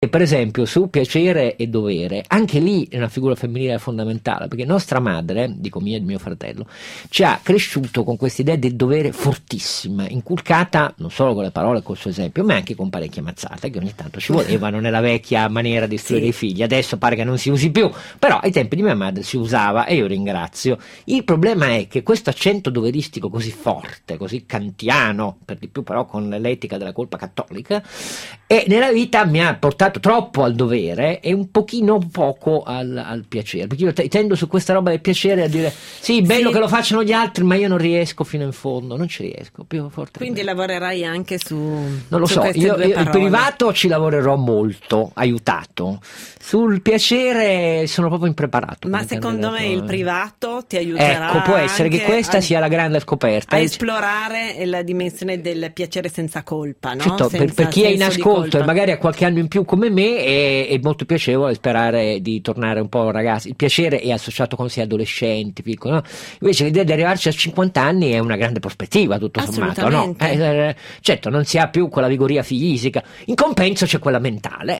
Per esempio su piacere e dovere, anche lì è una figura femminile fondamentale, perché nostra madre, dico mia e di mio fratello, ci ha cresciuto con questa idea del dovere fortissima, inculcata non solo con le parole e col suo esempio, ma anche con parecchie mazzate che ogni tanto ci volevano nella vecchia maniera di istruire i figli. Adesso pare che non si usi più, però ai tempi di mia madre si usava e io ringrazio. Il problema è che questo accento doveristico così forte, così kantiano, per di più però con l'etica della colpa cattolica, e nella vita mi ha portato troppo al dovere e un pochino poco al piacere, perché io tendo su questa roba del piacere a dire sì, bello che lo facciano gli altri, ma io non riesco fino in fondo, non ci riesco più forte. Quindi lavorerai anche su non lo su so, queste io due il parole. privato ci lavorerò molto, aiutato. Sul piacere sono proprio impreparato. Ma come secondo me candidato. il privato ti aiuterà, Ecco, può essere che anche questa sia la grande scoperta. a esplorare la dimensione del piacere senza colpa, no? Certo, Senza per chi è in senso di ascolto e colpa. magari ha qualche anno in più come me è molto piacevole sperare di tornare un po' ragazzi. Il piacere è associato con sé adolescenti, piccolo, no? Invece l'idea di arrivarci a 50 anni è una grande prospettiva, tutto sommato, no? Assolutamente. Certo, non si ha più quella vigoria fisica, in compenso c'è quella mentale.